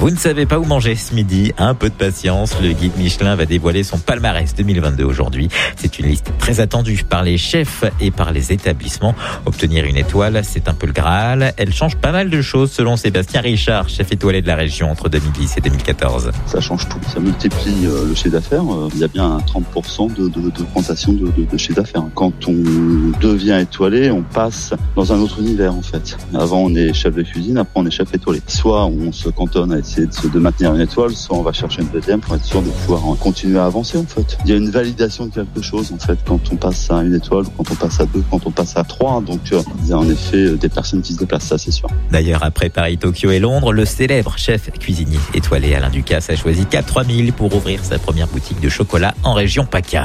Vous ne savez pas où manger ce midi? Un peu de patience, le guide Michelin va dévoiler son palmarès 2022 aujourd'hui. C'est une liste très attendue par les chefs et par les établissements. Obtenir une étoile, c'est un peu le Graal. Elle change pas mal de choses selon Sébastien Richard, chef étoilé de la région entre 2010 et 2014. Ça change tout, ça multiplie le chiffre d'affaires. Il y a bien un 30% d'augmentation de chiffre d'affaires. Quand on devient étoilé, on passe dans un autre univers en fait. Avant on est chef de cuisine, après on est chef étoilé. Soit on se cantonne à essayer de maintenir une étoile, soit on va chercher une deuxième pour être sûr de pouvoir continuer à avancer en fait. Il y a une validation de quelque chose en fait quand on passe à une étoile, quand on passe à 2, quand on passe à 3. Donc il y a en effet des personnes qui se déplacent, ça c'est sûr. D'ailleurs, après Paris, Tokyo et Londres, le célèbre chef cuisinier étoilé Alain Ducasse a choisi 4000 pour ouvrir sa première boutique de chocolat en région PACA.